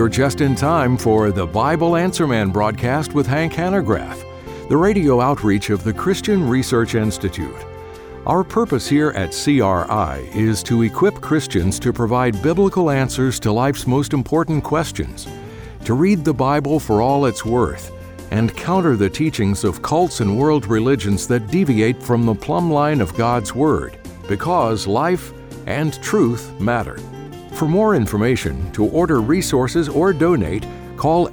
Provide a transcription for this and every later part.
you're just in time for the Bible Answer Man broadcast with Hank Hanegraaff, the radio outreach of the Christian Research Institute. Our purpose here at CRI is to equip Christians to provide biblical answers to life's most important questions, to read the Bible for all it's worth, and counter the teachings of cults and world religions that deviate from the plumb line of God's Word, because life and truth matter. For more information, to order resources or donate, call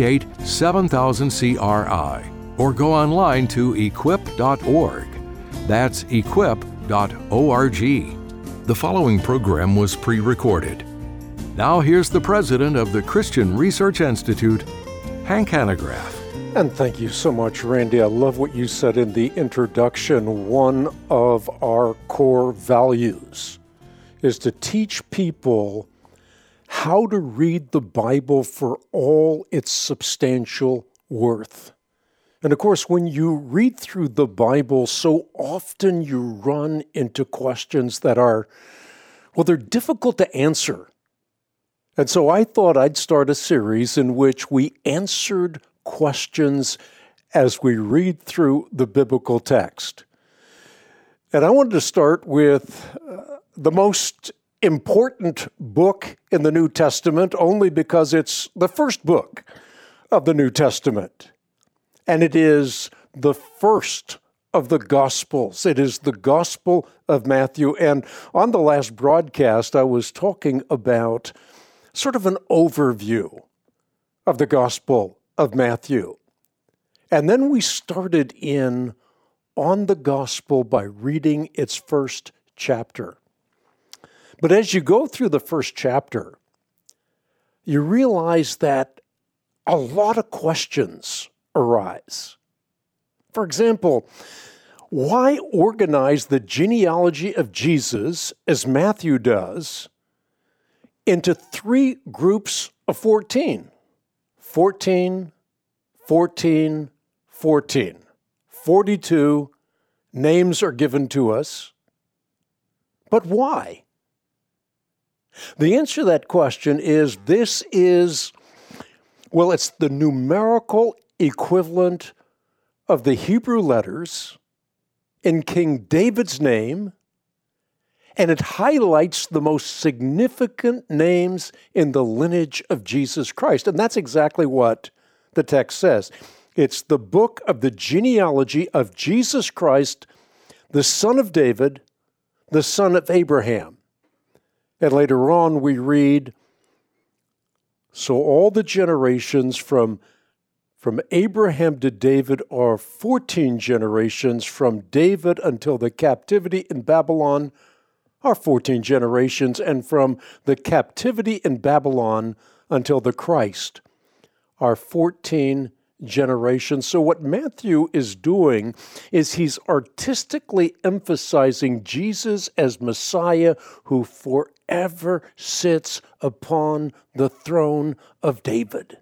888-7000-CRI or go online to equip.org. That's equip.org. The following program was pre-recorded. Now here's the president of the Christian Research Institute, Hank Hanegraaff. And thank you so much, Randy. I love what you said in the introduction. One of our core values is to teach people how to read the Bible for all its substantial worth. And of course, when you read through the Bible, so often you run into questions that are, they're difficult to answer. And so I thought I'd start a series in which we answered questions as we read through the biblical text. And I wanted to start with the most important book in the New Testament, only because it's the first book of the New Testament. And it is the first of the Gospels. It is the Gospel of Matthew. And on the last broadcast, I was talking about sort of an overview of the Gospel of Matthew. And then we started in on the Gospel by reading its first chapter. But as you go through the first chapter, you realize that a lot of questions arise. For example, why organize the genealogy of Jesus, as Matthew does, into three groups of 14? 14, 14, 14. 42 names are given to us. But why? The answer to that question is it's the numerical equivalent of the Hebrew letters in King David's name, and it highlights the most significant names in the lineage of Jesus Christ. And that's exactly what the text says. It's the book of the genealogy of Jesus Christ, the son of David, the son of Abraham. And later on we read, so all the generations from Abraham to David are 14 generations. From David until the captivity in Babylon are 14 generations. And from the captivity in Babylon until the Christ are 14 generations. So what Matthew is doing is he's artistically emphasizing Jesus as Messiah who forever sits upon the throne of David.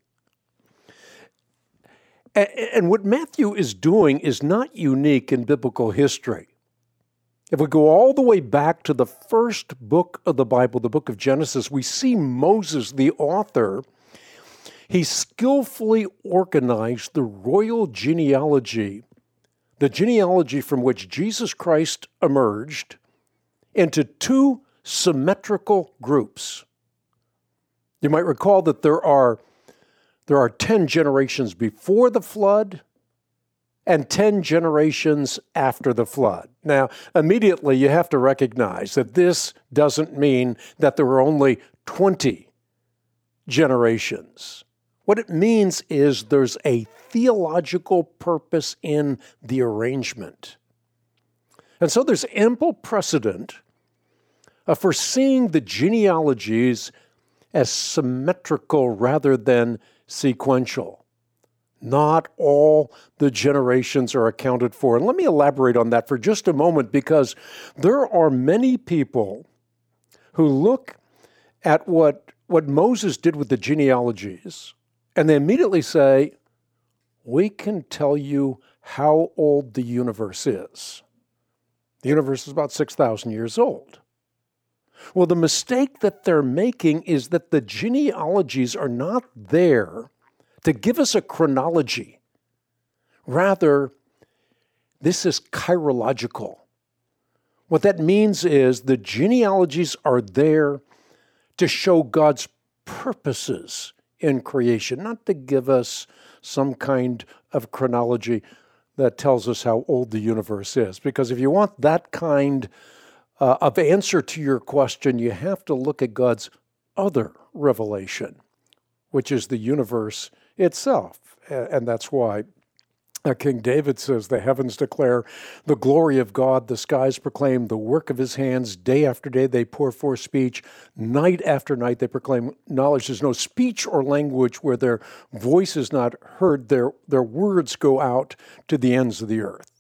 And what Matthew is doing is not unique in biblical history. If we go all the way back to the first book of the Bible, the book of Genesis, we see Moses, the author. He skillfully organized the royal genealogy, the genealogy from which Jesus Christ emerged, into two symmetrical groups. You might recall that there are 10 generations before the flood and 10 generations after the flood. Now, immediately you have to recognize that this doesn't mean that there were only 20 generations. What it means is there's a theological purpose in the arrangement. And so there's ample precedent for seeing the genealogies as symmetrical rather than sequential. Not all the generations are accounted for. And let me elaborate on that for just a moment, because there are many people who look at what Moses did with the genealogies, and they immediately say, we can tell you how old the universe is. The universe is about 6,000 years old. Well, the mistake that they're making is that the genealogies are not there to give us a chronology. Rather, this is chirological. What that means is the genealogies are there to show God's purposes in creation, not to give us some kind of chronology that tells us how old the universe is. Because if you want that kind of answer to your question, you have to look at God's other revelation, which is the universe itself. And that's why King David says, the heavens declare the glory of God, the skies proclaim the work of his hands. Day after day they pour forth speech. Night after night they proclaim knowledge. There's no speech or language where their voice is not heard. Their words go out to the ends of the earth.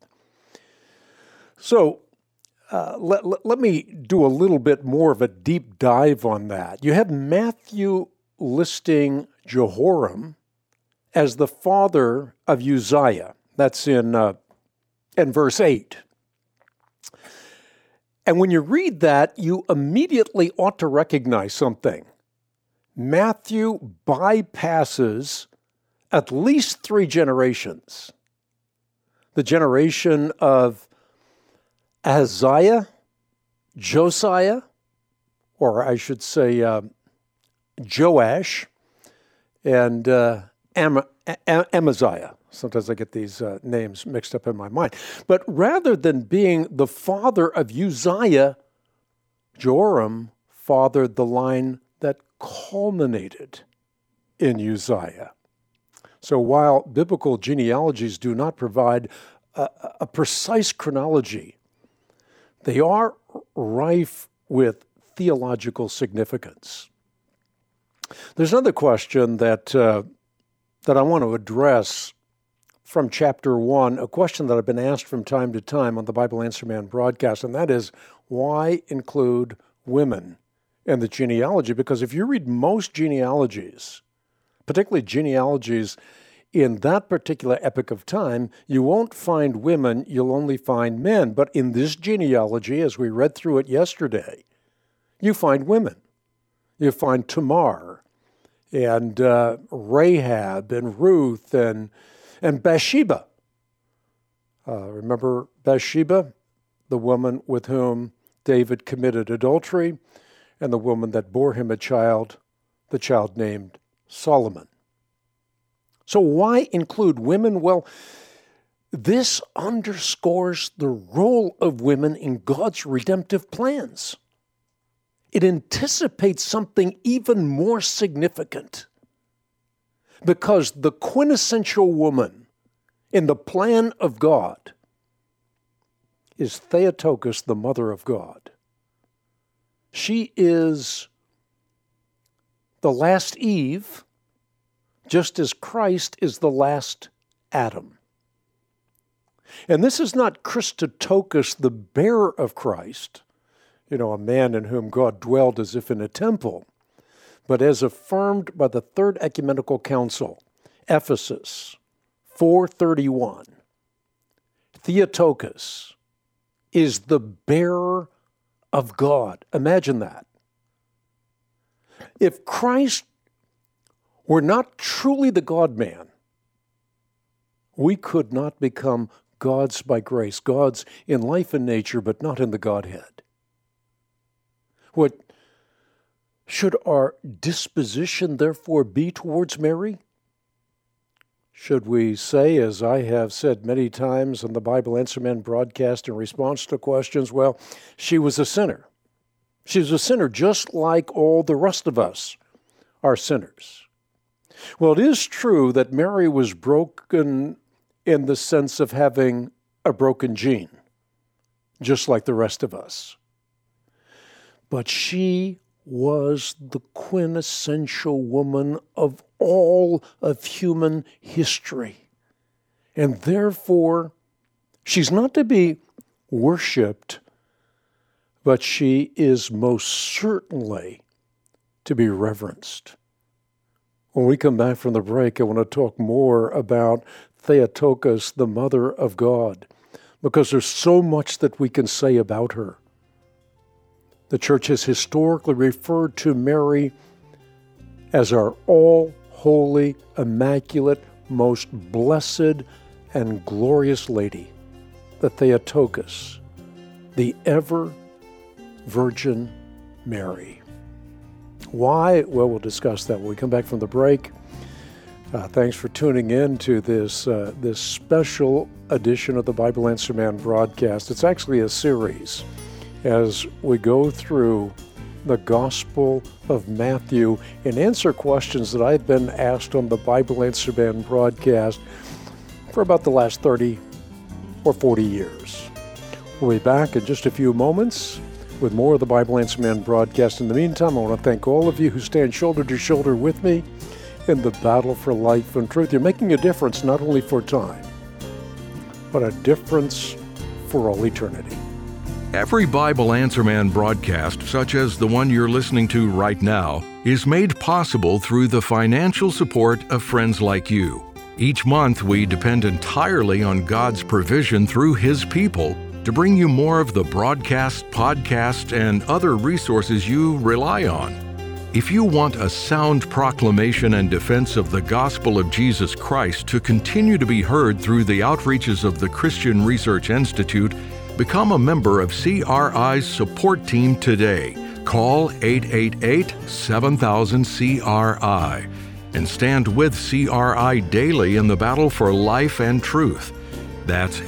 So let me do a little bit more of a deep dive on that. You have Matthew listing Jehoram as the father of Uzziah. That's in verse 8. And when you read that, you immediately ought to recognize something. Matthew bypasses at least 3 generations. The generation of Ahaziah, Josiah, or I should say Joash, and Amaziah. Sometimes I get these names mixed up in my mind. But rather than being the father of Uzziah, Joram fathered the line that culminated in Uzziah. So while biblical genealogies do not provide a precise chronology, they are rife with theological significance. There's another question that I want to address from chapter 1, a question that I've been asked from time to time on the Bible Answer Man broadcast, and that is, why include women in the genealogy? Because if you read most genealogies, particularly genealogies in that particular epoch of time, you won't find women, you'll only find men. But in this genealogy, as we read through it yesterday, you find women. You find Tamar and Rahab and Ruth and Bathsheba. Remember Bathsheba, the woman with whom David committed adultery, and the woman that bore him a child, the child named Solomon. So why include women? Well, this underscores the role of women in God's redemptive plans. It anticipates something even more significant, because the quintessential woman in the plan of God is Theotokos, the mother of God. She is the last Eve, just as Christ is the last Adam. And this is not Christotokos, the bearer of Christ, a man in whom God dwelled as if in a temple, but as affirmed by the Third Ecumenical Council, Ephesus 431, Theotokos is the bearer of God. Imagine that. If Christ were not truly the God-man, we could not become gods by grace, gods in life and nature, but not in the Godhead. What should our disposition therefore be towards Mary? Should we say, as I have said many times on the Bible Answer Man broadcast in response to questions, well, she was a sinner. She was a sinner just like all the rest of us are sinners. Well, it is true that Mary was broken in the sense of having a broken gene, just like the rest of us. But she was the quintessential woman of all of human history. And therefore, she's not to be worshipped, but she is most certainly to be reverenced. When we come back from the break, I want to talk more about Theotokos, the mother of God, because there's so much that we can say about her. The church has historically referred to Mary as our all-holy, immaculate, most blessed and glorious Lady, the Theotokos, the ever-Virgin Mary. Why? Well, we'll discuss that when we come back from the break. Thanks for tuning in to this special edition of the Bible Answer Man broadcast. It's actually a series as we go through the Gospel of Matthew and answer questions that I've been asked on the Bible Answer Man broadcast for about the last 30 or 40 years. We'll be back in just a few moments with more of the Bible Answer Man broadcast. In the meantime, I want to thank all of you who stand shoulder to shoulder with me in the battle for life and truth. You're making a difference not only for time, but a difference for all eternity. Every Bible Answer Man broadcast, such as the one you're listening to right now, is made possible through the financial support of friends like you. Each month, we depend entirely on God's provision through His people to bring you more of the broadcast, podcast, and other resources you rely on. If you want a sound proclamation and defense of the gospel of Jesus Christ to continue to be heard through the outreaches of the Christian Research Institute, become a member of CRI's support team today. Call 888-7000-CRI and stand with CRI daily in the battle for life and truth. That's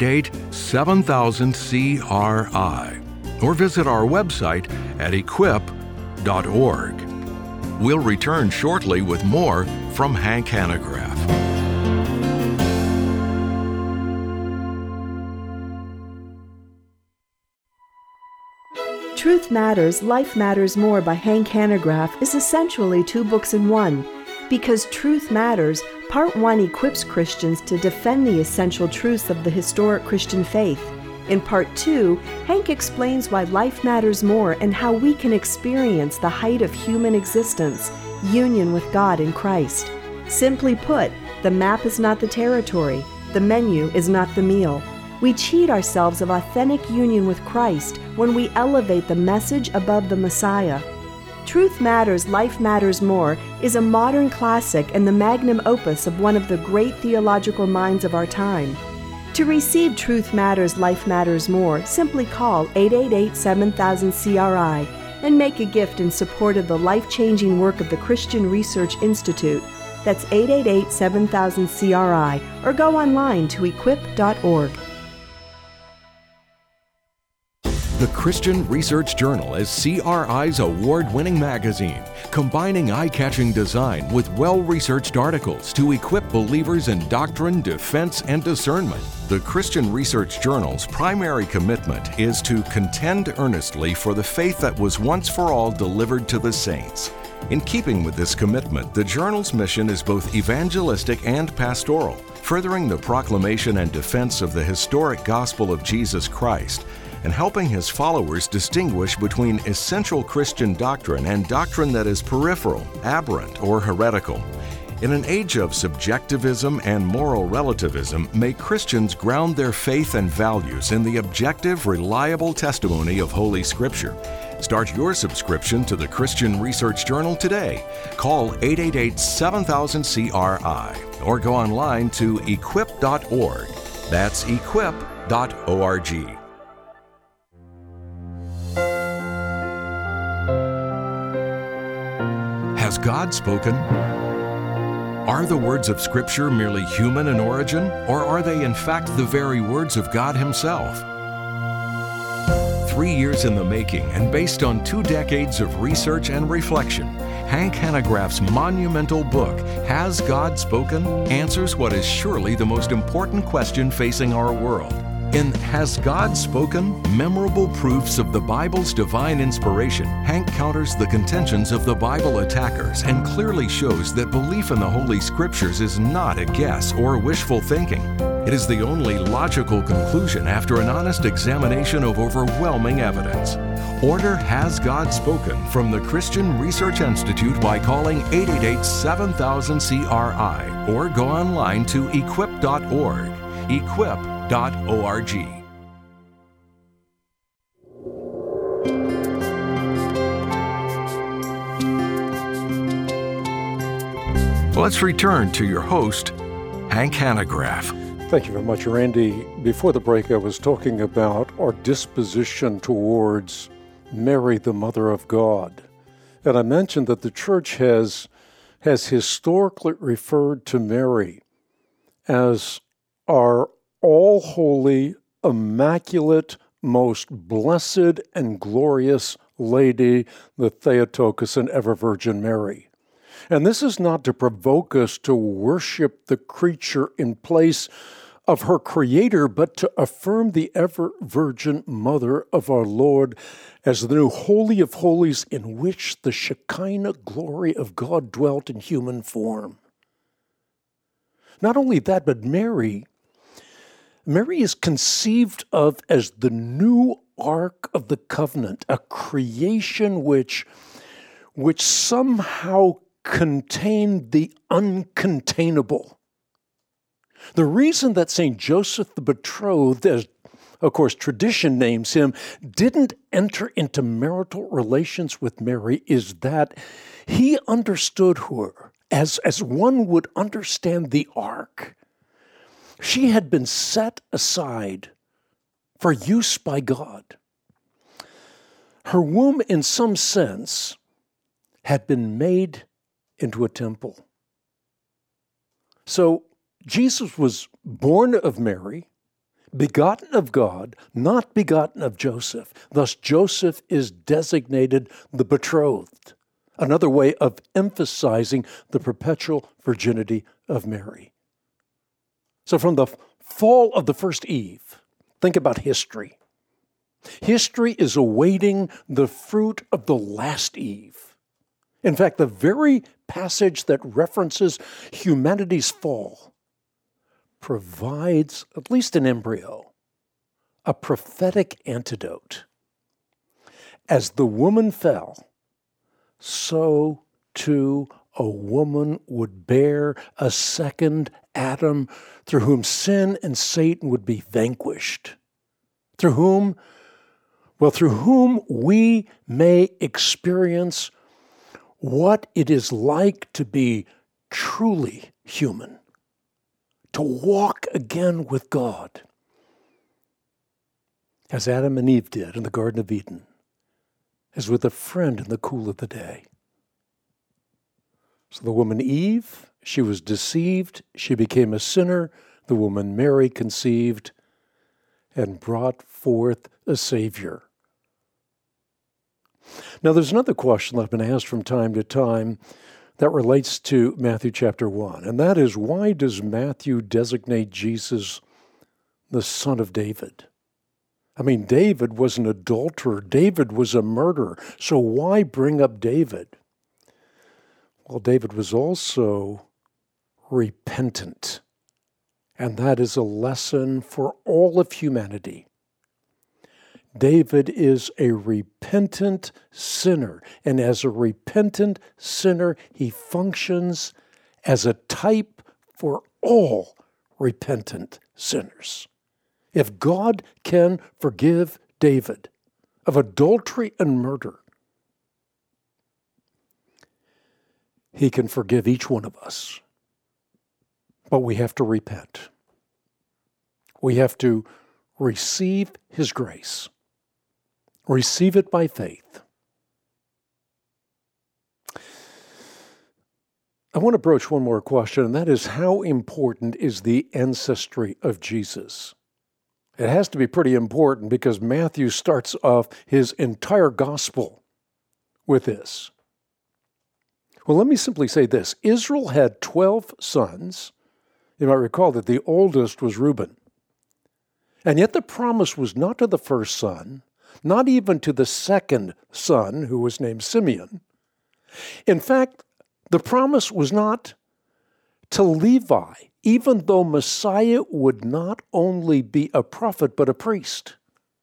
888-7000-CRI. Or visit our website at equip.org. We'll return shortly with more from Hank Hanegraaff. Truth Matters, Life Matters More by Hank Hanegraaff is essentially two books in one. Because Truth Matters, Part 1 equips Christians to defend the essential truths of the historic Christian faith. In Part 2, Hank explains why life matters more and how we can experience the height of human existence, union with God in Christ. Simply put, the map is not the territory, the menu is not the meal. We cheat ourselves of authentic union with Christ when we elevate the message above the Messiah. Truth Matters, Life Matters More is a modern classic and the magnum opus of one of the great theological minds of our time. To receive Truth Matters, Life Matters More, simply call 888-7000-CRI and make a gift in support of the life-changing work of the Christian Research Institute. That's 888-7000-CRI, or go online to equip.org. The Christian Research Journal is CRI's award-winning magazine, combining eye-catching design with well-researched articles to equip believers in doctrine, defense, and discernment. The Christian Research Journal's primary commitment is to contend earnestly for the faith that was once for all delivered to the saints. In keeping with this commitment, the journal's mission is both evangelistic and pastoral, furthering the proclamation and defense of the historic gospel of Jesus Christ, and helping his followers distinguish between essential Christian doctrine and doctrine that is peripheral, aberrant, or heretical. In an age of subjectivism and moral relativism, may Christians ground their faith and values in the objective, reliable testimony of Holy Scripture. Start your subscription to the Christian Research Journal today. Call 888-7000-CRI or go online to equip.org. That's equip.org. Has God spoken? Are the words of Scripture merely human in origin, or are they in fact the very words of God Himself? 3 years in the making and based on 2 decades of research and reflection, Hank Hanegraaff's monumental book, Has God Spoken?, answers what is surely the most important question facing our world. In Has God Spoken? Memorable Proofs of the Bible's Divine Inspiration, Hank counters the contentions of the Bible attackers and clearly shows that belief in the Holy Scriptures is not a guess or wishful thinking. It is the only logical conclusion after an honest examination of overwhelming evidence. Order Has God Spoken from the Christian Research Institute by calling 888-7000-CRI or go online to equip.org. Equip.org. Let's return to your host, Hank Hanegraaff. Thank you very much, Randy. Before the break, I was talking about our disposition towards Mary, the Mother of God. And I mentioned that the church has historically referred to Mary as our all-holy, immaculate, most blessed and glorious Lady, the Theotokos and ever-Virgin Mary. And this is not to provoke us to worship the creature in place of her Creator, but to affirm the ever-Virgin Mother of our Lord as the new Holy of Holies in which the Shekinah glory of God dwelt in human form. Not only that, but Mary is conceived of as the new Ark of the Covenant, a creation which somehow contained the uncontainable. The reason that St. Joseph the Betrothed, as of course tradition names him, didn't enter into marital relations with Mary is that he understood her as one would understand the ark. She had been set aside for use by God. Her womb, in some sense, had been made into a temple. So Jesus was born of Mary, begotten of God, not begotten of Joseph. Thus, Joseph is designated the betrothed, another way of emphasizing the perpetual virginity of Mary. So from the fall of the first Eve, think about history. History is awaiting the fruit of the last Eve. In fact, the very passage that references humanity's fall provides, at least an embryo, a prophetic antidote. As the woman fell, so too a woman would bear a second Adam through whom sin and Satan would be vanquished, through whom we may experience what it is like to be truly human, to walk again with God, as Adam and Eve did in the Garden of Eden, as with a friend in the cool of the day. So the woman Eve, she was deceived, she became a sinner. The woman Mary conceived and brought forth a Savior. Now there's another question that I've been asked from time to time that relates to Matthew chapter 1, and that is, why does Matthew designate Jesus the son of David? I mean, David was an adulterer. David was a murderer. So why bring up David? Well, David was also repentant, and that is a lesson for all of humanity. David is a repentant sinner, and as a repentant sinner, he functions as a type for all repentant sinners. If God can forgive David of adultery and murder, he can forgive each one of us. But we have to repent. We have to receive his grace. Receive it by faith. I want to broach one more question, and that is, how important is the ancestry of Jesus? It has to be pretty important because Matthew starts off his entire gospel with this. Well, let me simply say this. Israel had 12 sons. You might recall that the oldest was Reuben. And yet the promise was not to the first son, not even to the second son, who was named Simeon. In fact, the promise was not to Levi, even though Messiah would not only be a prophet, but a priest.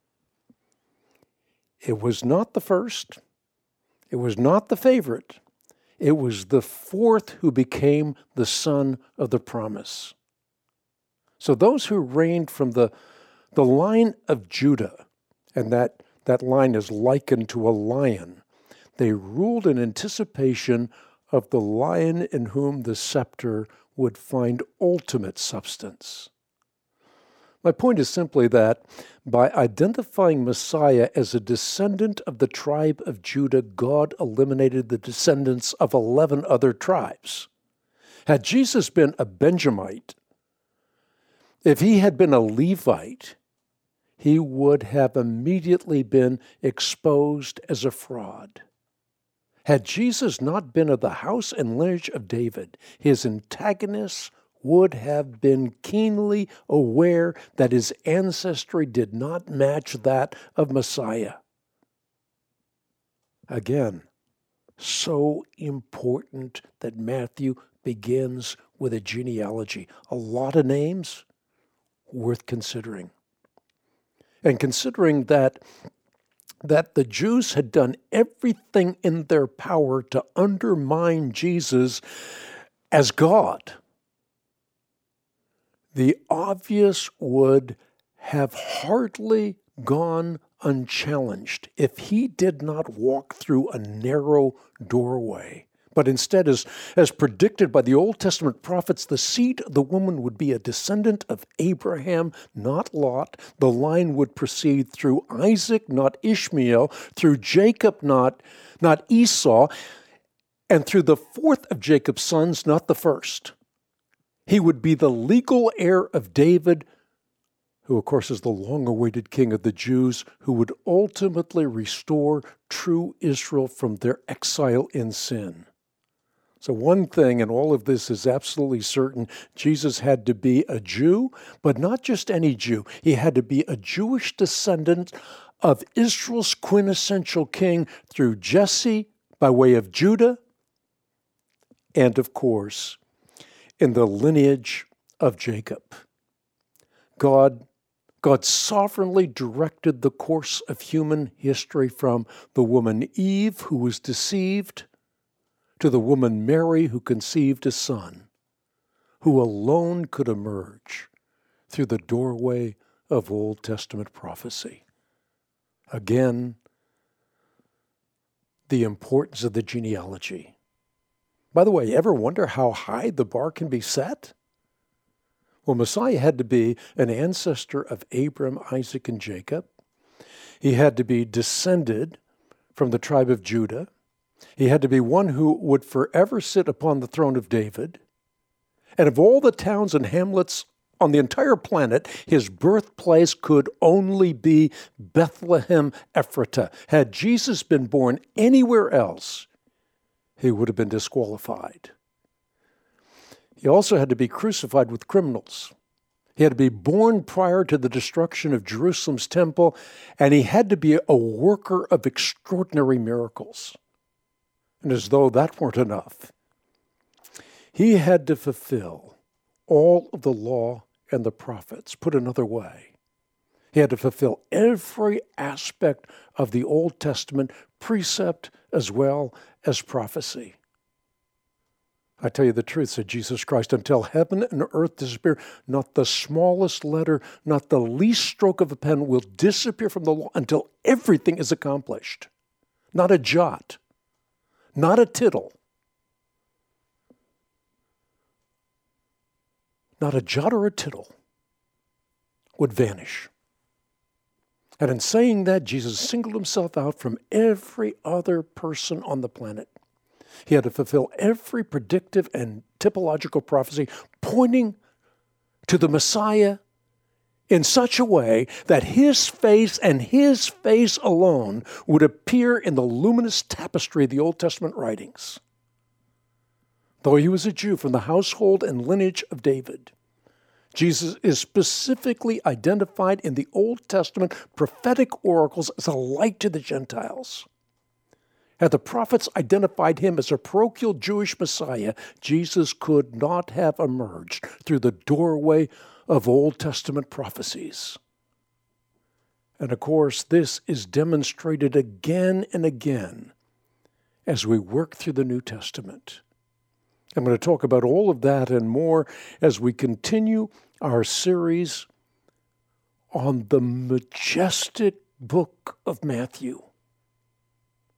It was not the first. It was not the favorite. It was the fourth who became the son of the promise. So those who reigned from the line of Judah, and that line is likened to a lion, they ruled in anticipation of the Lion in whom the scepter would find ultimate substance. My point is simply that by identifying Messiah as a descendant of the tribe of Judah, God eliminated the descendants of 11 other tribes. Had Jesus been a Benjamite, if he had been a Levite, he would have immediately been exposed as a fraud. Had Jesus not been of the house and lineage of David, his antagonists would have been keenly aware that his ancestry did not match that of Messiah. Again, so important that Matthew begins with a genealogy. A lot of names worth considering. And considering that the Jews had done everything in their power to undermine Jesus as God, the obvious would have hardly gone unchallenged if he did not walk through a narrow doorway. But instead, as predicted by the Old Testament prophets, the seed of the woman would be a descendant of Abraham, not Lot. The line would proceed through Isaac, not Ishmael, through Jacob, not Esau, and through the fourth of Jacob's sons, not the first. He would be the legal heir of David, who, of course, is the long-awaited king of the Jews, who would ultimately restore true Israel from their exile in sin. So one thing in all of this is absolutely certain. Jesus had to be a Jew, but not just any Jew. He had to be a Jewish descendant of Israel's quintessential king through Jesse by way of Judah, and of course, in the lineage of Jacob. God sovereignly directed the course of human history from the woman Eve, who was deceived, to the woman Mary, who conceived a son, who alone could emerge through the doorway of Old Testament prophecy. Again, the importance of the genealogy. By the way, ever wonder how high the bar can be set? Well, Messiah had to be an ancestor of Abram, Isaac, and Jacob. He had to be descended from the tribe of Judah. He had to be one who would forever sit upon the throne of David. And of all the towns and hamlets on the entire planet, his birthplace could only be Bethlehem Ephratah. Had Jesus been born anywhere else, he would have been disqualified. He also had to be crucified with criminals. He had to be born prior to the destruction of Jerusalem's temple, and he had to be a worker of extraordinary miracles. And as though that weren't enough, he had to fulfill all of the law and the prophets. Put another way, he had to fulfill every aspect of the Old Testament, precept as well as prophecy. I tell you the truth, said Jesus Christ, until heaven and earth disappear, not the smallest letter, not the least stroke of a pen will disappear from the law until everything is accomplished. Not a jot, not a tittle. Not a jot or a tittle would vanish. And in saying that, Jesus singled himself out from every other person on the planet. He had to fulfill every predictive and typological prophecy pointing to the Messiah in such a way that his face and his face alone would appear in the luminous tapestry of the Old Testament writings. Though he was a Jew from the household and lineage of David, Jesus is specifically identified in the Old Testament prophetic oracles as a light to the Gentiles. Had the prophets identified him as a parochial Jewish Messiah, Jesus could not have emerged through the doorway of Old Testament prophecies. And of course, this is demonstrated again and again as we work through the New Testament. I'm going to talk about all of that and more as we continue our series on the majestic book of Matthew.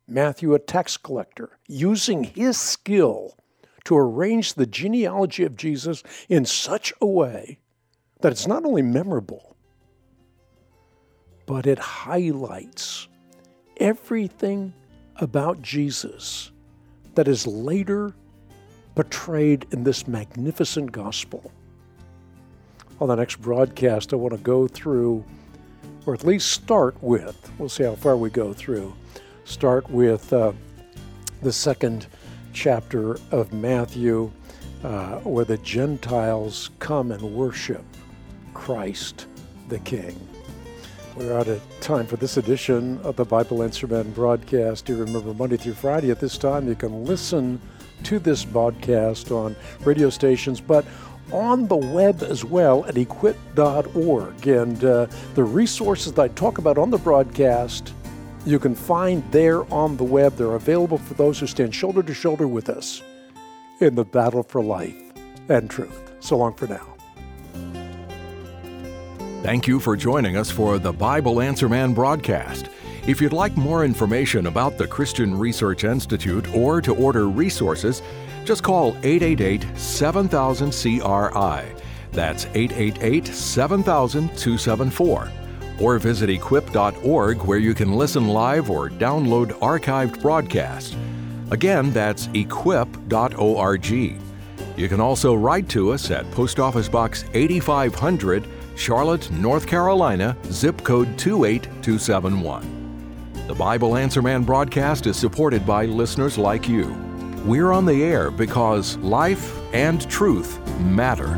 Matthew, a tax collector, using his skill to arrange the genealogy of Jesus in such a way that it's not only memorable, but it highlights everything about Jesus that is later portrayed in this magnificent gospel. On the next broadcast, I want to go through, or at least start with, we'll see how far we go through, start with the second chapter of Matthew, where the Gentiles come and worship Christ the King. We're out of time for this edition of the Bible Answer Man broadcast. You remember, Monday through Friday at this time, you can listen to this broadcast on radio stations, but on the web as well at equip.org. And the resources that I talk about on the broadcast, you can find there on the web. They're available for those who stand shoulder to shoulder with us in the battle for life and truth. So long for now. Thank you for joining us for the Bible Answer Man broadcast. If you'd like more information about the Christian Research Institute or to order resources, just call 888-7000-CRI. That's 888-7000-274. Or visit equip.org, where you can listen live or download archived broadcasts. Again, that's equip.org. You can also write to us at Post Office Box 8500, Charlotte, North Carolina, zip code 28271. The Bible Answer Man broadcast is supported by listeners like you. We're on the air because life and truth matter.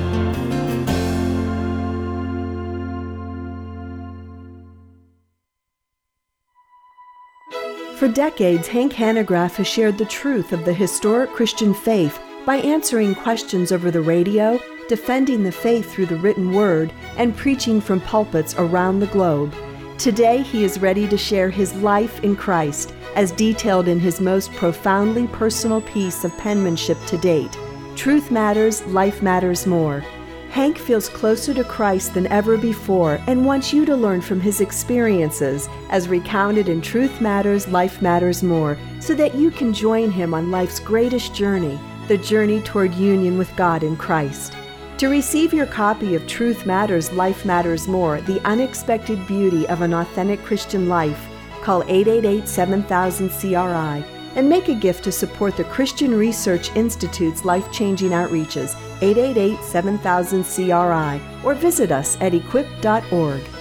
For decades, Hank Hanegraaff has shared the truth of the historic Christian faith by answering questions over the radio, defending the faith through the written word, and preaching from pulpits around the globe. Today, he is ready to share his life in Christ, as detailed in his most profoundly personal piece of penmanship to date, Truth Matters, Life Matters More. Hank feels closer to Christ than ever before and wants you to learn from his experiences as recounted in Truth Matters, Life Matters More, so that you can join him on life's greatest journey, the journey toward union with God in Christ. To receive your copy of Truth Matters, Life Matters More, The Unexpected Beauty of an Authentic Christian Life, call 888-7000-CRI and make a gift to support the Christian Research Institute's life-changing outreaches, 888-7000-CRI, or visit us at equip.org.